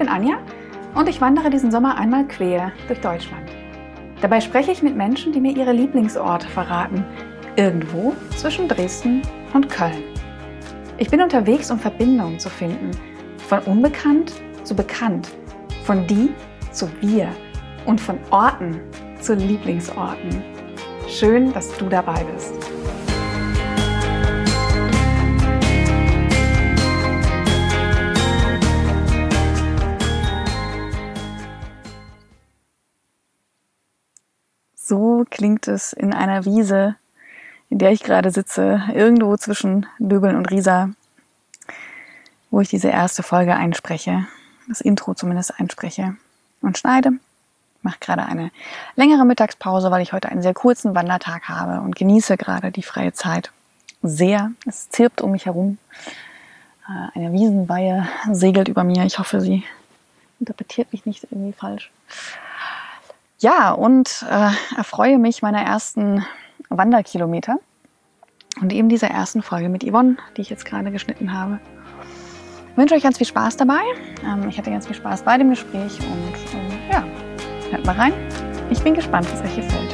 bin Anja und ich wandere diesen Sommer einmal quer durch Deutschland. Dabei spreche ich mit Menschen, die mir ihre Lieblingsorte verraten, irgendwo zwischen Dresden und Köln. Ich bin unterwegs, um Verbindungen zu finden, von unbekannt zu bekannt, von die zu wir und von Orten zu Lieblingsorten. Schön, dass du dabei bist. So klingt es in einer Wiese, in der ich gerade sitze, irgendwo zwischen Döbeln und Riesa, wo ich diese erste Folge einspreche, das Intro zumindest einspreche und schneide. Ich mache gerade eine längere Mittagspause, weil ich heute einen sehr kurzen Wandertag habe und genieße gerade die freie Zeit sehr. Es zirpt um mich herum. Eine Wiesenweihe segelt über mir. Ich hoffe, sie interpretiert mich nicht irgendwie falsch. Ja, und erfreue mich meiner ersten Wanderkilometer und eben dieser ersten Folge mit Yvonne, die ich jetzt gerade geschnitten habe. Ich wünsche euch ganz viel Spaß dabei. Ich hatte ganz viel Spaß bei dem Gespräch und ja, hört mal rein. Ich bin gespannt, was euch gefällt.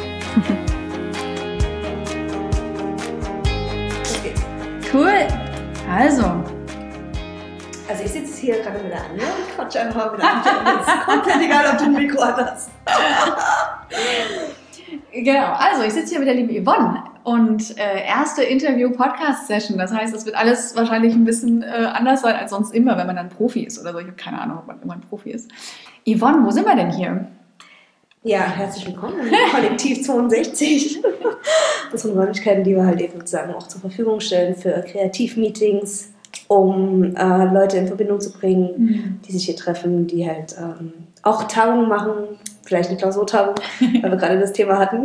Okay. Cool. Also ich sitze hier gerade mit der Anja und quatsche einfach mit der Anja. Es ist komplett egal, ob du ein Mikro hast. Genau, also ich sitze hier mit der lieben Yvonne und erste Interview-Podcast-Session. Das heißt, es wird alles wahrscheinlich ein bisschen anders sein als sonst immer, wenn man dann Profi ist oder so. Ich habe keine Ahnung, ob man immer ein Profi ist. Yvonne, wo sind wir denn hier? Ja, herzlich willkommen im Kollektiv 62. Unsere Räumlichkeiten, die wir halt eben sozusagen auch zur Verfügung stellen für Kreativmeetings, um Leute in Verbindung zu bringen, die sich hier treffen, die halt auch Tagungen machen, vielleicht eine Klausurtagung, weil wir gerade das Thema hatten,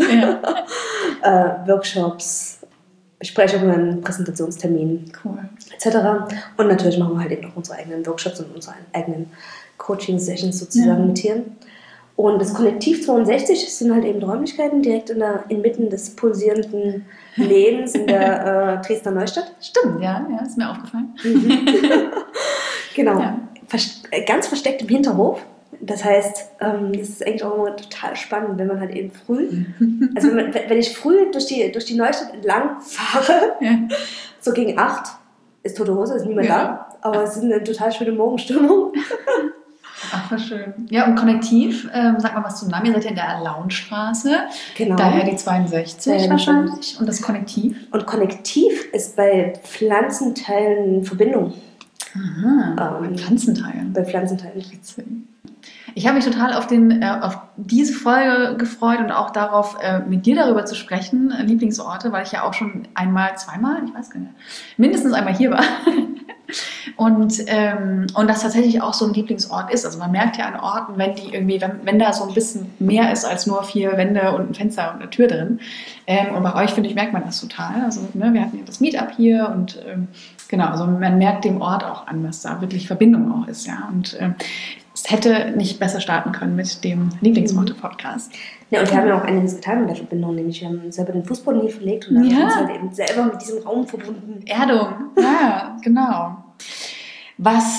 Workshops, Besprechungen, Präsentationstermine, cool, etc. Und natürlich machen wir halt eben auch unsere eigenen Workshops und unsere eigenen Coaching-Sessions sozusagen mit hier. Und das Kollektiv 62 sind halt eben Räumlichkeiten direkt inmitten des pulsierenden Lebens in der Dresdner Neustadt. Stimmt, ja, ist mir aufgefallen. Genau, Ja. Ganz versteckt im Hinterhof. Das heißt, das ist eigentlich auch immer total spannend, wenn man halt eben früh, also wenn ich früh durch die Neustadt entlang fahre, so gegen 8, ist tote Hose, ist niemand da, aber es ist eine total schöne Morgenstimmung. Ach, war schön. Ja, und Kollektiv, sag mal was zum Namen. Ihr seid ja in der Lauenstraße, Genau. Daher die 62 wahrscheinlich. Und das Kollektiv? Und Kollektiv ist bei Pflanzenteilen in Verbindung. Aha, bei Pflanzenteilen. Bei Pflanzenteilen. Ich habe mich total auf diese Folge gefreut und auch darauf, mit dir darüber zu sprechen, Lieblingsorte, weil ich ja auch schon zweimal, ich weiß gar nicht, mindestens einmal hier war. Und das tatsächlich auch so ein Lieblingsort ist. Also man merkt ja an Orten, wenn da so ein bisschen mehr ist als nur 4 Wände und ein Fenster und eine Tür drin. Und bei euch, finde ich, merkt man das total. Also wir hatten ja das Meetup hier und genau, also man merkt dem Ort auch an, dass da wirklich Verbindung auch ist. Ja. Und es hätte nicht besser starten können mit dem Lieblingsorte-Podcast. Ja, und wir haben ja auch einiges getan mit der Verbindung, nämlich wir haben selber den Fußboden hier verlegt und dann haben wir uns halt eben selber mit diesem Raum verbunden. Erdung, ja, genau. Was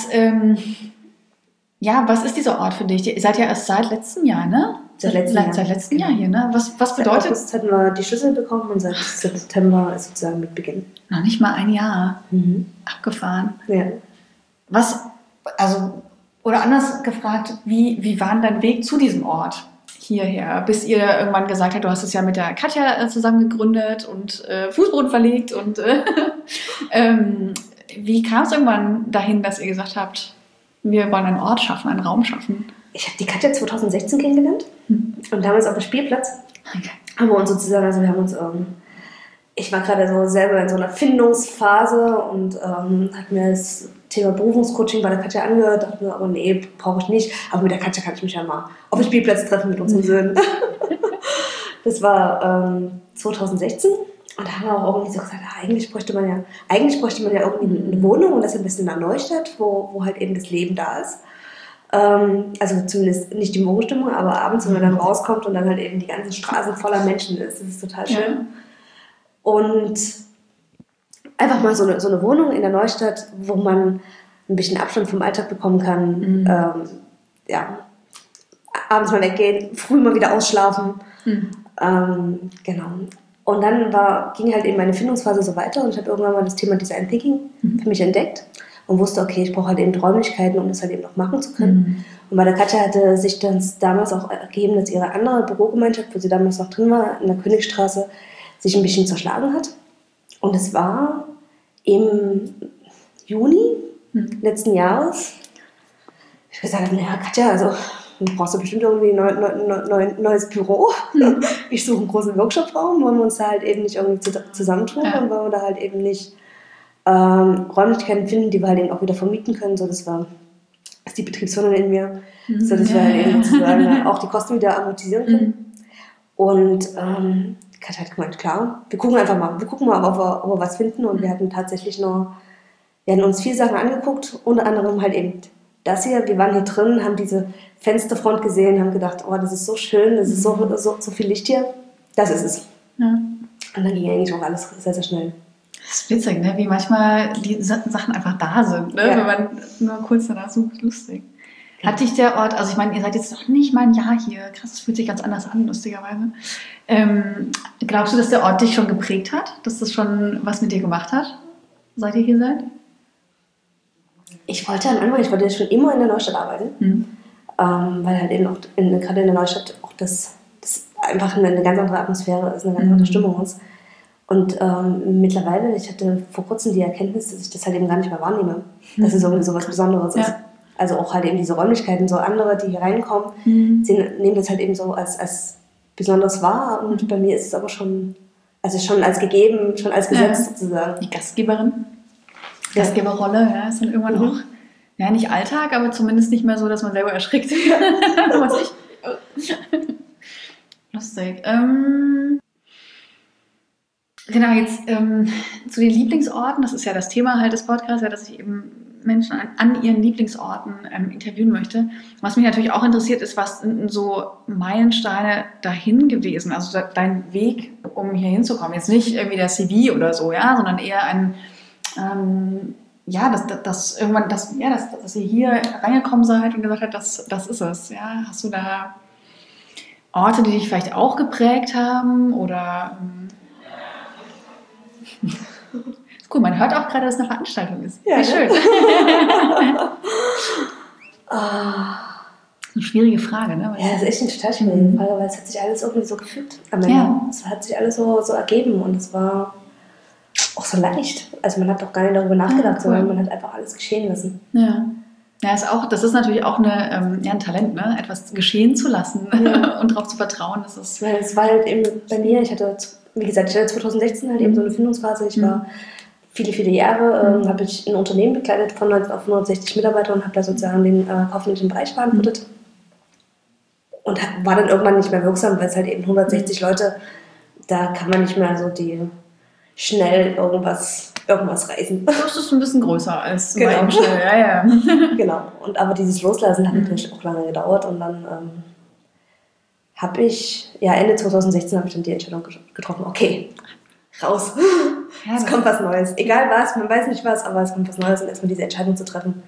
ist dieser Ort für dich? Ihr seid ja erst seit letztem Jahr, ne? Seit letztem Jahr hier, ne? Was bedeutet... Seit August hatten wir die Schlüssel bekommen und seit September ist sozusagen mit Beginn. Noch nicht mal ein Jahr. Abgefahren. Ja. Oder anders gefragt, wie war denn dein Weg zu diesem Ort hierher? Bis ihr irgendwann gesagt habt, du hast es ja mit der Katja zusammen gegründet und Fußboden verlegt und wie kam es irgendwann dahin, dass ihr gesagt habt, wir wollen einen Ort schaffen, einen Raum schaffen? Ich habe die Katja 2016 kennengelernt und damals auf dem Spielplatz haben wir uns sozusagen, ich war gerade so selber in so einer Findungsphase und hat mir das Thema Berufungscoaching bei der Katja angehört, dachte mir, aber nee, brauche ich nicht, aber mit der Katja kann ich mich ja mal auf dem Spielplatz treffen mit unseren Söhnen. Das war 2016. Und da haben wir auch irgendwie so gesagt, eigentlich bräuchte man ja irgendwie eine Wohnung und das ein bisschen in der Neustadt, wo halt eben das Leben da ist. Also zumindest nicht die Morgenstimmung, aber abends, wenn man dann rauskommt und dann halt eben die ganzen Straßen voller Menschen ist, das ist total schön. Ja. Und einfach mal so eine Wohnung in der Neustadt, wo man ein bisschen Abstand vom Alltag bekommen kann, ja, abends mal weggehen, früh mal wieder ausschlafen. Genau. Und dann ging halt eben meine Findungsphase so weiter und ich habe irgendwann mal das Thema Design Thinking für mich entdeckt und wusste, okay, ich brauche halt eben Räumlichkeiten, um das halt eben noch machen zu können. Und bei der Katja hatte sich dann damals auch ergeben, dass ihre andere Bürogemeinschaft, wo sie damals noch drin war, in der Königstraße, sich ein bisschen zerschlagen hat. Und es war im Juni letzten Jahres. Ich gesagt habe, naja, Katja, also du brauchst du bestimmt irgendwie ein neues Büro. Ich suche einen großen Workshop-Raum, wollen wir uns da halt eben nicht irgendwie zusammentun und wollen wir da halt eben nicht Räumlichkeiten finden, die wir halt eben auch wieder vermieten können. So, das ist die Betriebsführung in mir, so dass wir halt eben sozusagen auch die Kosten wieder amortisieren können. Und Katja hat gemeint, klar, wir gucken mal, ob wir was finden. Und wir hatten tatsächlich wir hatten uns 4 Sachen angeguckt, unter anderem halt eben das hier. Wir waren hier drin, haben diese Fensterfront gesehen, haben gedacht, oh, das ist so schön, das ist so viel Licht hier. Das ist es. Ja. Und dann ging eigentlich auch alles sehr, sehr schnell. Das ist witzig, ne? Wie manchmal die Sachen einfach da sind, ne? Wenn man nur kurz danach sucht. Lustig. Hat dich der Ort, also ich meine, ihr seid jetzt noch nicht mal ein Jahr hier, krass, das fühlt sich ganz anders an, lustigerweise. Glaubst du, dass der Ort dich schon geprägt hat? Dass das schon was mit dir gemacht hat, seit ihr hier seid? Ich wollte schon immer in der Neustadt arbeiten, weil halt eben auch gerade in der Neustadt auch das einfach eine ganz andere Atmosphäre ist, eine ganz andere Stimmung ist. Und mittlerweile, ich hatte vor kurzem die Erkenntnis, dass ich das halt eben gar nicht mehr wahrnehme, dass es irgendwie so was Besonderes ist. Also auch halt eben diese Räumlichkeiten, so andere, die hier reinkommen, sie nehmen das halt eben so als besonders wahr. Und bei mir ist es aber schon als gegeben, schon als Gesetz sozusagen. Die Gastgeberin. Gastgeberrolle, ist dann irgendwann auch, nicht Alltag, aber zumindest nicht mehr so, dass man selber erschrickt. Was ich. Lustig. Genau, jetzt zu den Lieblingsorten. Das ist ja das Thema halt des Podcasts, dass ich eben Menschen an ihren Lieblingsorten interviewen möchte. Was mich natürlich auch interessiert, ist, was sind so Meilensteine dahin gewesen? Also dein Weg, um hier hinzukommen. Jetzt nicht irgendwie der CV oder so, sondern eher ein dass ihr hier reingekommen seid und gesagt habt, das ist es. Ja? Hast du da Orte, die dich vielleicht auch geprägt haben? Oder ist cool, man hört auch gerade, dass es eine Veranstaltung ist. Ja, schön. Eine schwierige Frage, ne? Ja, das ist echt eine total schwierige Frage, weil es hat sich alles irgendwie so gefügt am Ende. Es hat sich alles so ergeben und es war auch so leicht. Also man hat doch gar nicht darüber nachgedacht, sondern man hat einfach alles geschehen lassen. Ja, das ist natürlich auch ein Talent, ne? Etwas geschehen zu lassen und darauf zu vertrauen. Es war halt eben bei mir, ich hatte 2016 halt eben so eine Findungsphase. Ich war viele, viele Jahre, habe ich ein Unternehmen begleitet von 90 auf 160 Mitarbeiter und habe da sozusagen den kaufmännischen Bereich verantwortet. Und war dann irgendwann nicht mehr wirksam, weil es halt eben 160 Leute, da kann man nicht mehr so schnell irgendwas reißen. Das ist ein bisschen größer als genau. Schnell, Genau. Aber dieses Loslassen hat natürlich auch lange gedauert und dann habe ich, Ende 2016 habe ich dann die Entscheidung getroffen, okay, raus. Es kommt was Neues. Egal was, man weiß nicht was, aber es kommt was Neues und erstmal diese Entscheidung zu treffen,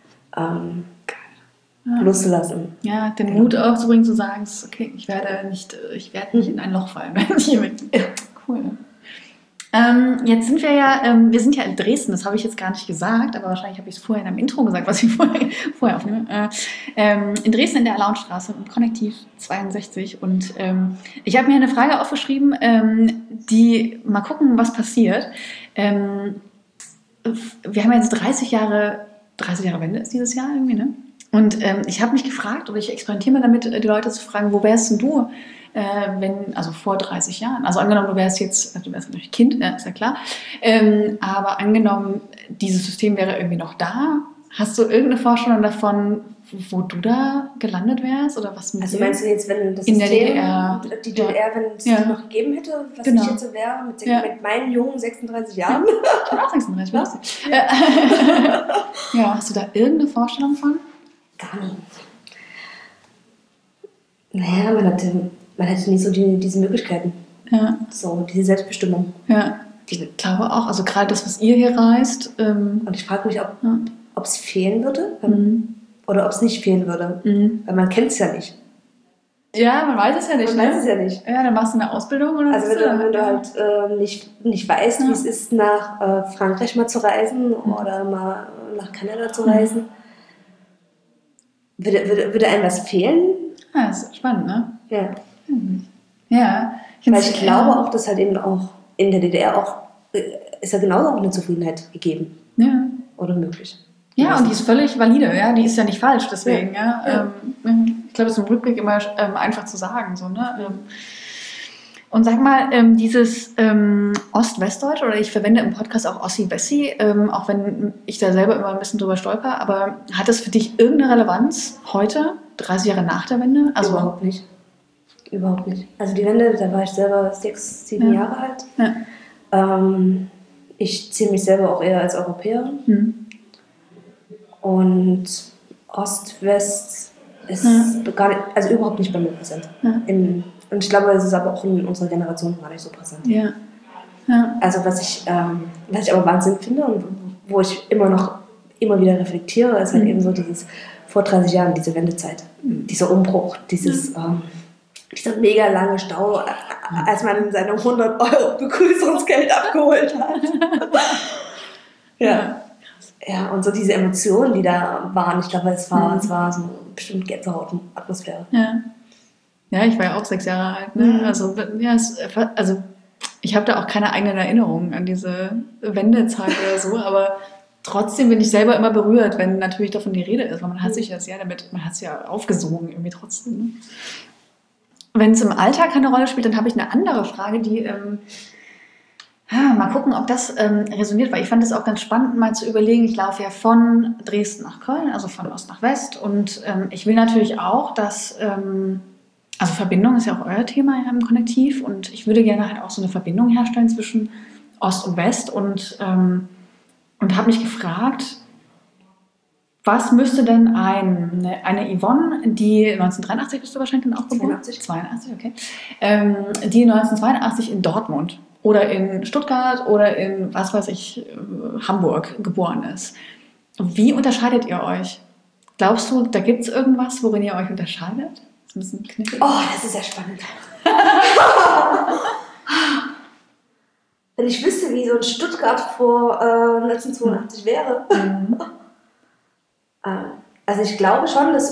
loszulassen. Ja, den Mut aufzubringen, zu sagen, okay, ich werde nicht in ein Loch fallen, wenn ich hier bin. Cool. Jetzt sind wir sind ja in Dresden, das habe ich jetzt gar nicht gesagt, aber wahrscheinlich habe ich es vorher in einem Intro gesagt, was ich vorher aufnehme. In Dresden in der Alaunstraße im Konnektiv 62 und ich habe mir eine Frage aufgeschrieben, die mal gucken, was passiert. Wir haben jetzt 30 Jahre Wende ist dieses Jahr irgendwie, ne? Und ich habe mich gefragt, oder ich experimentiere mal damit, die Leute zu fragen, wo wärst denn du, also vor 30 Jahren, also angenommen, du wärst natürlich Kind, ist ja klar, aber angenommen, dieses System wäre irgendwie noch da, hast du irgendeine Vorstellung davon, wo du da gelandet wärst? Oder was also meinst du jetzt, wenn das in System, der DDR, wenn es die noch gegeben hätte, was ich jetzt so wäre, mit meinen jungen 36 Jahren? Ich bin auch 36, was? Hast du da irgendeine Vorstellung von? Gar nicht. Naja, man hatte nicht so diese Möglichkeiten. Ja. So, diese Selbstbestimmung. Ja, ich glaube auch. Also gerade das, was ihr hier reist. Und ich frage mich, ob es fehlen würde. oder ob es nicht fehlen würde. Weil man kennt es ja nicht. Ja, man weiß es ja nicht. Man weiß es ja nicht. Ja, dann machst du eine Ausbildung oder also wenn du halt nicht weißt, wie es ist, nach Frankreich mal zu reisen oder mal nach Kanada zu reisen, würde einem was fehlen? Ja, das ist spannend, ne? Ja. Ja. Weil ich glaube auch, dass halt eben auch in der DDR auch ist ja genauso auch eine Zufriedenheit gegeben. Ja. Oder möglich. Ja, und die ist völlig valide, ja, die ist ja nicht falsch, deswegen, ja. Ich glaube, es ist im Rückblick immer einfach zu sagen, so, ne? Und sag mal, dieses Ost-Westdeutsch, oder ich verwende im Podcast auch Ossi-Wessi, auch wenn ich da selber immer ein bisschen drüber stolper, aber hat das für dich irgendeine Relevanz heute, 30 Jahre nach der Wende? Also, Überhaupt nicht. Überhaupt nicht. Also die Wende, da war ich selber 6, 7 Jahre alt. Ja. Ich zähle mich selber auch eher als Europäerin. Und Ost-West ist gar nicht, also überhaupt nicht bei mir präsent. Ja. Und ich glaube, es ist aber auch in unserer Generation gar nicht so präsent. Ja. Ja. Also was ich aber Wahnsinn finde und wo ich immer wieder reflektiere, ist halt eben so dieses vor 30 Jahren, diese Wendezeit, dieser Umbruch, dieser mega lange Stau, als man seine 100 € Begrüßungsgeld abgeholt hat. Ja. Ja, und so diese Emotionen, die da waren, ich glaube, es war so bestimmt Gänsehaut-Atmosphäre. Ja, ich war ja auch 6 Jahre alt. Ne? Also ich habe da auch keine eigenen Erinnerungen an diese Wendezeit oder so, aber trotzdem bin ich selber immer berührt, wenn natürlich davon die Rede ist, weil man hat sich das ja damit, man hat es ja aufgesogen irgendwie trotzdem. Ne? Wenn es im Alltag keine Rolle spielt, dann habe ich eine andere Frage, die mal gucken, ob das resoniert, weil ich fand es auch ganz spannend, mal zu überlegen, ich laufe ja von Dresden nach Köln, also von Ost nach West und ich will natürlich auch, dass, also Verbindung ist ja auch euer Thema im Konnektiv und ich würde gerne halt auch so eine Verbindung herstellen zwischen Ost und West und habe mich gefragt, was müsste denn eine Yvonne, die 1983 bist du wahrscheinlich dann auch geboren? 82, okay. Die 1982 in Dortmund oder in Stuttgart oder in, was weiß ich, Hamburg geboren ist. Wie unterscheidet ihr euch? Glaubst du, da gibt es irgendwas, worin ihr euch unterscheidet? Das ist ein bisschen knifflig. Oh, das ist sehr spannend. Wenn ich wüsste, wie so ein Stuttgart vor 1982 wäre. Also ich glaube schon, dass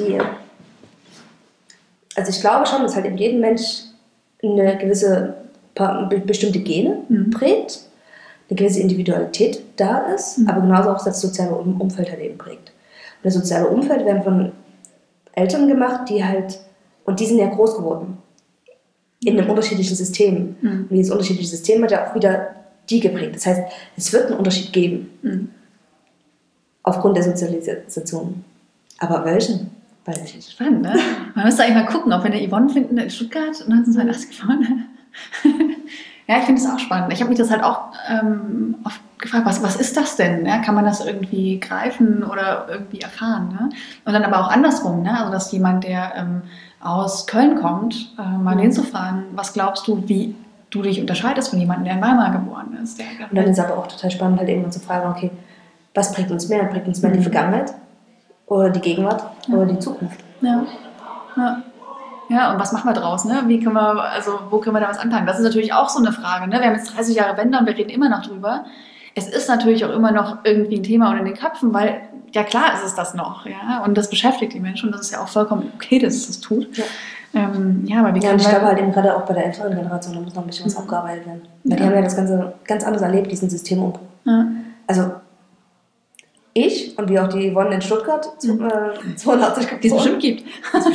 halt in jedem Mensch eine gewisse bestimmte Gene prägt, eine gewisse Individualität da ist, aber genauso auch das soziale Umfeld halt eben prägt. Und das soziale Umfeld werden von Eltern gemacht, die sind ja groß geworden. In einem unterschiedlichen System. Und dieses unterschiedliche System hat ja auch wieder die geprägt. Das heißt, es wird einen Unterschied geben. Aufgrund der Sozialisation. Aber welchen? Weiß ich nicht. Spannend, ne? Man müsste eigentlich mal gucken, ob wir eine Yvonne finden in Stuttgart 1982 geboren. Ja, ich finde es auch spannend. Ich habe mich das halt auch oft gefragt, was ist das denn? Ja? Kann man das irgendwie greifen oder irgendwie erfahren? Ne? Und dann aber auch andersrum, ne? Also dass jemand, der aus Köln kommt, mal den zu fragen, was glaubst du, wie du dich unterscheidest von jemandem, der in Weimar geboren ist? Und dann ist aber auch total spannend, halt irgendwann zu fragen, okay, was prägt uns mehr? Prägt uns mehr die Vergangenheit oder die Gegenwart oder die Zukunft? Ja, und was machen wir draus? Ne? Wo können wir da was anfangen? Das ist natürlich auch so eine Frage. Ne? Wir haben jetzt 30 Jahre Wende und wir reden immer noch drüber. Es ist natürlich auch immer noch irgendwie ein Thema und in den Köpfen, weil, ja klar ist es das noch. Ja? Und das beschäftigt die Menschen und das ist ja auch vollkommen okay, dass es das tut. Ja. Aber ich glaube halt eben gerade auch bei der älteren Generation, da muss noch ein bisschen was abgearbeitet werden. Weil die haben ja das Ganze ganz anders erlebt, diesen Systemumbruch. Ja. Also ich und wie auch die Yvonne in Stuttgart 82 geboren. Die es bestimmt gibt.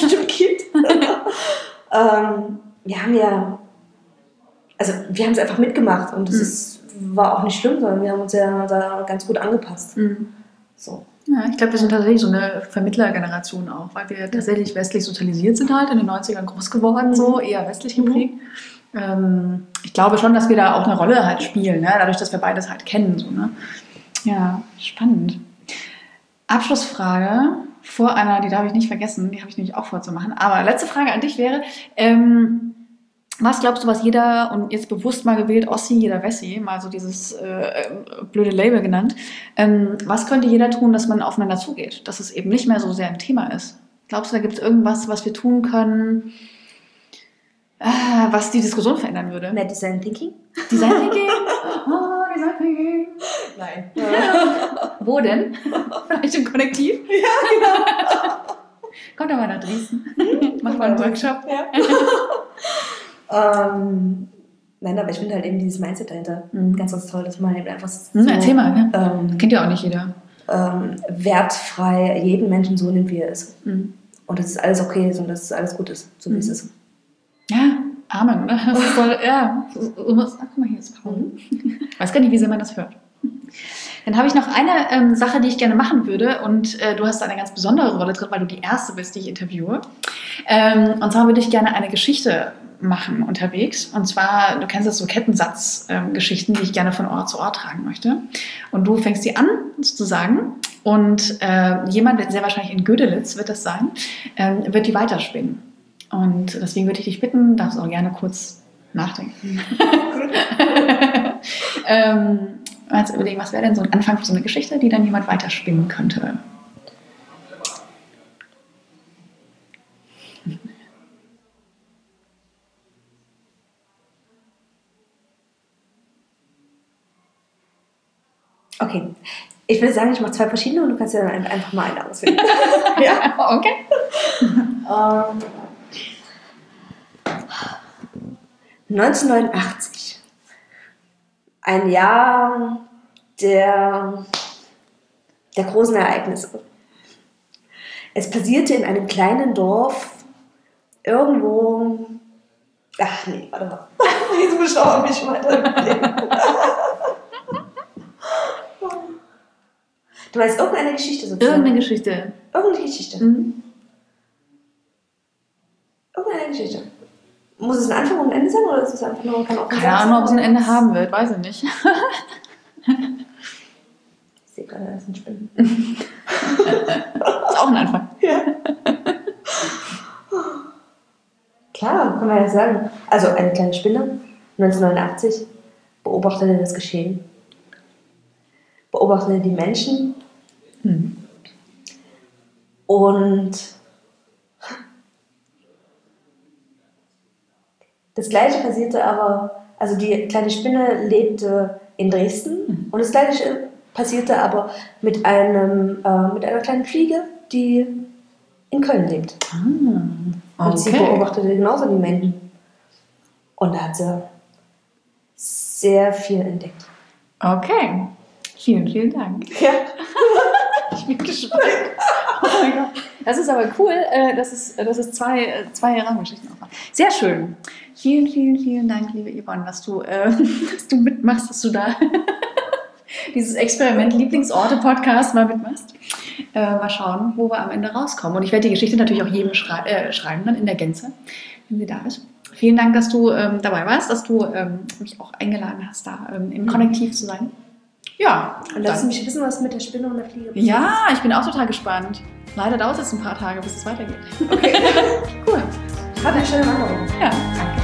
Wir haben es einfach mitgemacht und das war auch nicht schlimm, sondern wir haben uns ja da ganz gut angepasst. So. Ja, ich glaube, wir sind tatsächlich so eine Vermittlergeneration auch, weil wir tatsächlich westlich sozialisiert sind halt, in den 90ern groß geworden, so eher westlich geprägt. Ich glaube schon, dass wir da auch eine Rolle halt spielen, ne? Dadurch, dass wir beides halt kennen. So, ne? Ja, spannend. Abschlussfrage vor einer, die darf ich nicht vergessen, die habe ich nämlich auch vorzumachen. Aber letzte Frage an dich wäre, Was glaubst du, was jeder, und jetzt bewusst mal gewählt, Ossi, jeder Wessi, mal so dieses blöde Label genannt, was könnte jeder tun, dass man aufeinander zugeht, dass es eben nicht mehr so sehr ein Thema ist? Glaubst du, da gibt es irgendwas, was wir tun können, was die Diskussion verändern würde? Mehr Design Thinking? Design Thinking? Oh, Design Thinking. Nein. Wo denn? Vielleicht im Kollektiv? Ja, genau. Kommt doch mal nach Dresden. Macht mal einen Workshop. Ja. Nein, aber ich finde halt eben dieses Mindset dahinter ganz, ganz toll, dass man eben einfach so, erzähl mal, ne? Kennt ja auch nicht jeder. Wertfrei jeden Menschen so nimmt, wie er ist. Und dass es alles okay ist und dass es alles gut ist, so wie es ist. Ja, Amen, oder? Das ist voll, ja. Guck mal, hier ist Paul. Weiß gar nicht, wie sehr man das hört. Dann habe ich noch eine Sache, die ich gerne machen würde, und du hast eine ganz besondere Rolle drin, weil du die Erste bist, die ich interviewe. Und zwar würde ich gerne eine Geschichte machen unterwegs. Und zwar, du kennst das so Kettensatzgeschichten, die ich gerne von Ort zu Ort tragen möchte. Und du fängst die an, sozusagen. Und jemand, sehr wahrscheinlich in Gödelitz wird das sein, wird die weiterspinnen. Und deswegen würde ich dich bitten, darfst auch gerne kurz nachdenken. Jetzt überlegen, was wäre denn so ein Anfang für so eine Geschichte, die dann jemand weiterspinnen könnte? Okay, ich würde sagen, ich mache 2 verschiedene und du kannst ja dann einfach mal eine auswählen. Ja, okay. 1989. Ein Jahr der großen Ereignisse. Es passierte in einem kleinen Dorf irgendwo. Ach nee, warte mal. Jetzt beschau mich weiter. Du meinst irgendeine Geschichte sozusagen? Irgendeine Geschichte. Irgendeine Geschichte. Irgendeine Geschichte. Muss es ein Anfang und ein Ende sein oder ist es einfach nur, kann auch keine Ahnung, ob es ein Ende haben wird, weiß ich nicht. Ich sehe gerade, da ist ein Spinnen. Ist auch ein Anfang. Ja. Klar, kann man ja sagen. Also eine kleine Spinne, 1989, beobachtete das Geschehen. Beobachtete die Menschen. Und das Gleiche passierte aber, also die kleine Spinne lebte in Dresden und das Gleiche passierte aber mit einer kleinen Fliege, die in Köln lebt. Okay. Und sie beobachtete genauso die Menschen. Und da hat sie sehr viel entdeckt. Okay. Vielen, vielen Dank. Ja. Ich bin gespannt. Oh mein Gott. Das ist aber cool, dass es zwei Rahmengeschichten auch waren. Sehr schön. Vielen, vielen, vielen Dank, liebe Yvonne, dass du mitmachst, dass du da dieses Experiment Lieblingsorte-Podcast mal mitmachst. Mal schauen, wo wir am Ende rauskommen. Und ich werde die Geschichte natürlich auch jedem schreiben, dann in der Gänze, wenn sie da ist. Vielen Dank, dass du dabei warst, dass du mich auch eingeladen hast, da im Kollektiv zu sein. Ja. Und lass mich wissen, was mit der Spinne und der Fliege passiert. Ja, ich bin auch total gespannt. Leider dauert es ein paar Tage, bis es weitergeht. Okay. Cool. Hab eine schöne Wanderung. Ja, danke.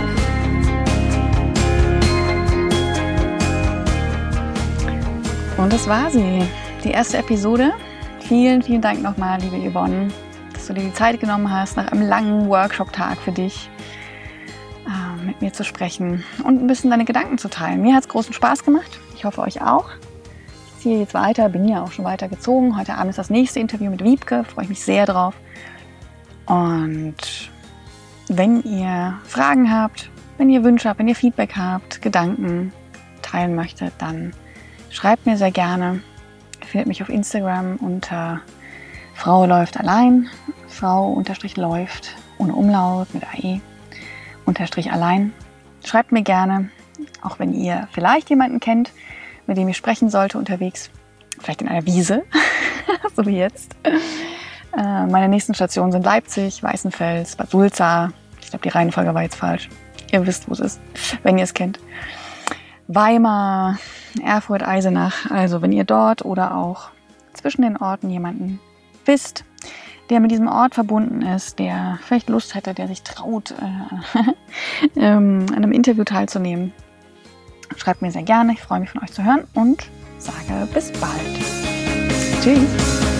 Und das war sie, die erste Episode. Vielen, vielen Dank nochmal, liebe Yvonne, dass du dir die Zeit genommen hast, nach einem langen Workshop-Tag für dich mit mir zu sprechen und ein bisschen deine Gedanken zu teilen. Mir hat es großen Spaß gemacht. Ich hoffe, euch auch. Ich ziehe jetzt weiter, bin ja auch schon weiter gezogen. Heute Abend ist das nächste Interview mit Wiebke, freue ich mich sehr drauf. Und wenn ihr Fragen habt, wenn ihr Wünsche habt, wenn ihr Feedback habt, Gedanken teilen möchtet, dann schreibt mir sehr gerne. Ihr findet mich auf Instagram unter Frau läuft allein, Frau_läuft ohne Umlaut mit AE _allein. Schreibt mir gerne, auch wenn ihr vielleicht jemanden kennt, mit dem ich sprechen sollte unterwegs, vielleicht in einer Wiese, so wie jetzt. Meine nächsten Stationen sind Leipzig, Weißenfels, Bad Sulza. Ich glaube, die Reihenfolge war jetzt falsch. Ihr wisst, wo es ist, wenn ihr es kennt. Weimar, Erfurt, Eisenach. Also wenn ihr dort oder auch zwischen den Orten jemanden wisst, der mit diesem Ort verbunden ist, der vielleicht Lust hätte, der sich traut, an einem Interview teilzunehmen, schreibt mir sehr gerne. Ich freue mich, von euch zu hören und sage bis bald. Tschüss.